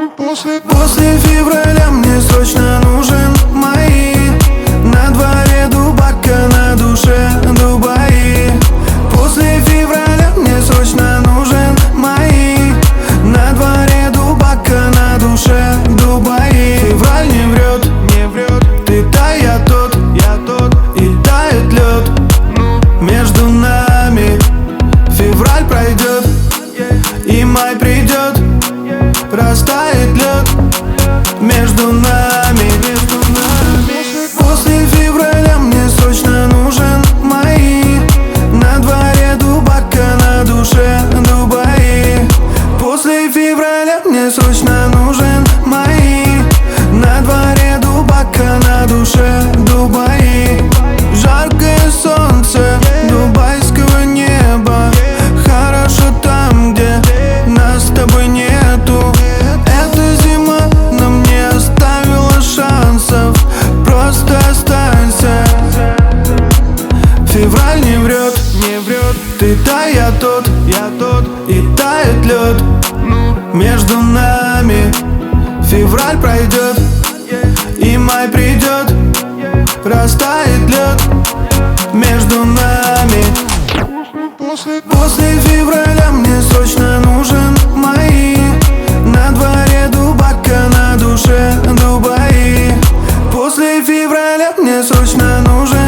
После февраля мне срочно нужен мои. На дворе дубака, на душе Дубаи. После февраля мне срочно нужен мои. На дворе дубака, на душе Дубаи. Февраль не врет, не врет. Ты та, я тот, и тает лед между нами. Февраль пройдет, и май придет. Растает лед между нами. После февраля мне срочно нужен мои. На дворе дубака, на душе Дубаи. После февраля мне срочно нужен мои. На дворе дубака, на душе Дубаи. Жаркое солнце дубайского неба. Хорошо там, где нас с тобой нету. Эта зима нам не оставила шансов. Просто останься. Февраль не врет, не врет. Ты та, я тот, и тает лед между нами. Февраль пройдет, и май придет. Растает лед между нами. После февраля мне срочно нужен мои. На дворе дубака, на душе Дубаи. После февраля мне срочно нужен